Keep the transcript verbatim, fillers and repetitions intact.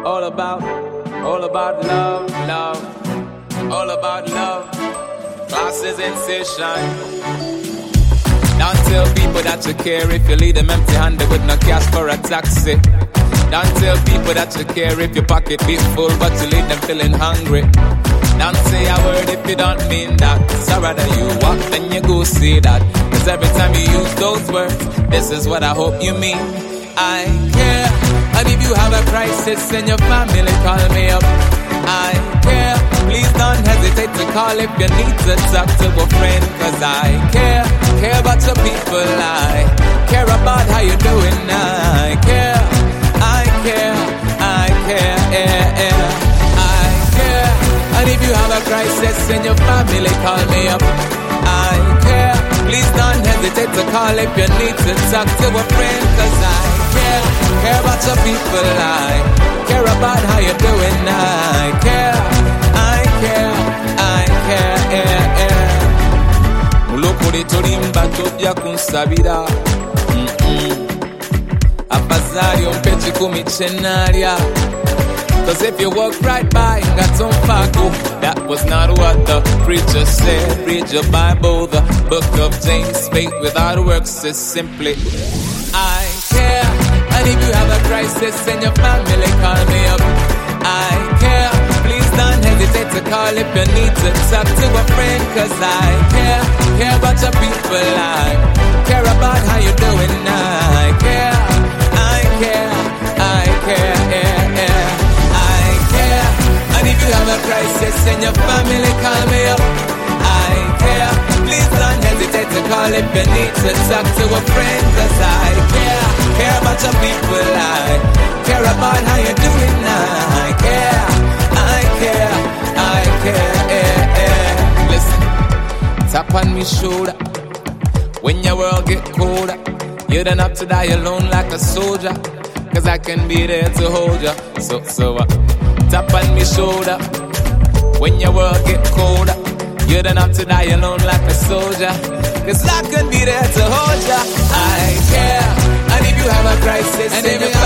All about, all about love, love. All about love. Classes in session. Don't tell people that you care if you leave them empty-handed with no cash for a taxi. Don't tell people that you care if your pocket is full but you leave them feeling hungry. Don't say a word if you don't mean that. So rather you walk than you go see that. Cause every time you use those words, this is what I hope you mean. I care. And if you have a crisis in your family, call me up. I care. Please don't hesitate to call if you need to talk to a friend. Cause I care. Care about your people. I care about how you're doing. I care. I care. I care. Yeah, yeah. I care. And if you have a crisis in your family, call me up. I care. Please don't hesitate to call if you need to talk to a friend. Cause I care. Care about your people. I care about how you're doing. I care. I care. I care. Yeah, yeah. Mulokole tolimba tobya kunsabira. Abazali ompechi kumichenarya. Cause if you walk right by Ngaton Faku, that was not what the preacher said. Read your Bible, the book of James. Faith without works is simply I care. And if you have a crisis in your family, call me up. I care. Please don't hesitate to call if you need to talk to a friend. Cause I care. Care about your people. I care about how you're doing. I care. I care. I care. Yeah, yeah. And if you have a crisis in your family, call me up. I care. Please don't hesitate to call if you need to talk to a friend. Cause I care. Care about your people. I care about how you're doing. I care. I care. I care. Yeah, yeah. Listen. Tap on me shoulder. When your world get colder, you don't have to die alone like a soldier. Cause I can be there to hold you. So, so, uh. Tap on me shoulder. When your world get colder, you don't have to die alone like a soldier. Cause I can be there to hold ya. I care. And if you have a crisis and if you